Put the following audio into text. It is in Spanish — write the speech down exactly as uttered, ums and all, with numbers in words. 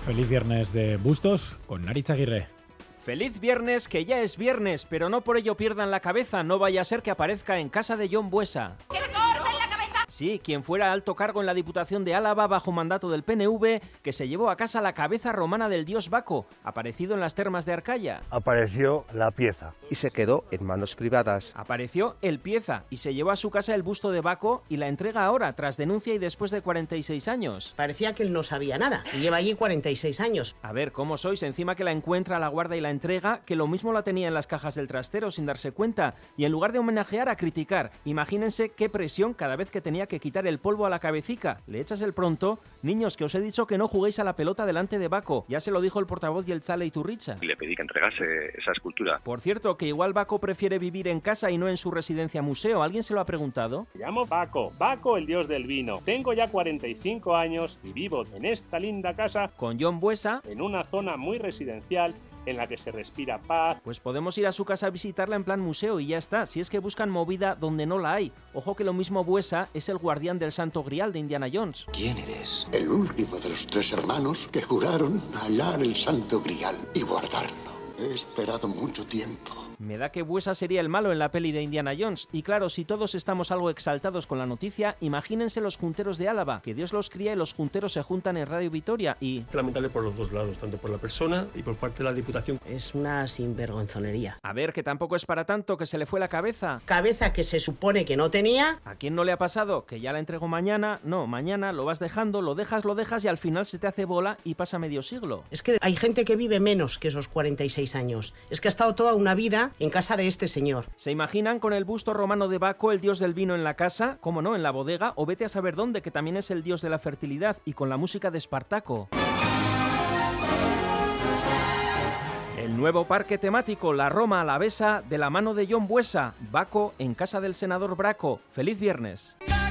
Feliz viernes de Bustos con Naritz Aguirre. Feliz viernes, que ya es viernes, pero no por ello pierdan la cabeza, no vaya a ser que aparezca en casa de Jon Buesa. ¡Que le corten la cabeza! Sí, quien fuera alto cargo en la Diputación de Álava bajo mandato del P N V, que se llevó a casa la cabeza romana del dios Baco, aparecido en las termas de Arcaya. Apareció la pieza. Y se quedó en manos privadas. Apareció el pieza y se llevó a su casa el busto de Baco y la entrega ahora, tras denuncia y después de cuarenta y seis años. Parecía que él no sabía nada y lleva allí cuarenta y seis años. A ver, ¿cómo sois? Encima que la encuentra, la guarda y la entrega, que lo mismo la tenía en las cajas del trastero sin darse cuenta, y en lugar de homenajear, a criticar. Imagínense qué presión cada vez que tenía que quitar el polvo a la cabecica. ¿Le echas el pronto? Niños, que os he dicho que no juguéis a la pelota delante de Baco. Ya se lo dijo el portavoz Jeltzale Iturricha. Y le pedí que entregase esa escultura. Por cierto, que igual Baco prefiere vivir en casa y no en su residencia museo. ¿Alguien se lo ha preguntado? Me llamo Baco, Baco el dios del vino. Tengo ya cuarenta y cinco años y vivo en esta linda casa con Jon Buesa en una zona muy residencial en la que se respira paz. Pues podemos ir a su casa a visitarla en plan museo y ya está, si es que buscan movida donde no la hay. Ojo que lo mismo Buesa es el guardián del Santo Grial de Indiana Jones. ¿Quién eres? El último de los tres hermanos que juraron hallar el Santo Grial y guardarlo. He esperado mucho tiempo. Me da que Buesa sería el malo en la peli de Indiana Jones. Y claro, si todos estamos algo exaltados con la noticia, imagínense los junteros de Álava. Que Dios los cría y los junteros se juntan en Radio Vitoria y... Lamentable por los dos lados, tanto por la persona y por parte de la Diputación. Es una sinvergonzonería. A ver, que tampoco es para tanto, que se le fue la cabeza. Cabeza que se supone que no tenía. ¿A quién no le ha pasado? Que ya la entrego mañana. No, mañana lo vas dejando, lo dejas, lo dejas y al final se te hace bola y pasa medio siglo. Es que hay gente que vive menos que esos cuarenta y seis años. Es que ha estado toda una vida en casa de este señor. ¿Se imaginan con el busto romano de Baco, el dios del vino en la casa? ¿Cómo no? En la bodega, o vete a saber dónde, que también es el dios de la fertilidad, y con la música de Espartaco. El nuevo parque temático, la Roma Alavesa, de la mano de Jon Buesa. Baco en casa del senador Braco. ¡Feliz viernes!